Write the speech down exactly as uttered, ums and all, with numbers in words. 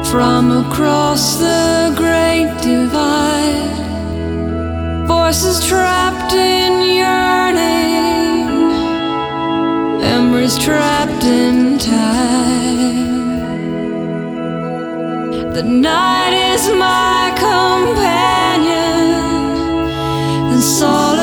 from across the great divide. Voices trapped in yearning, memories trapped in time. The night is my companion, and solitude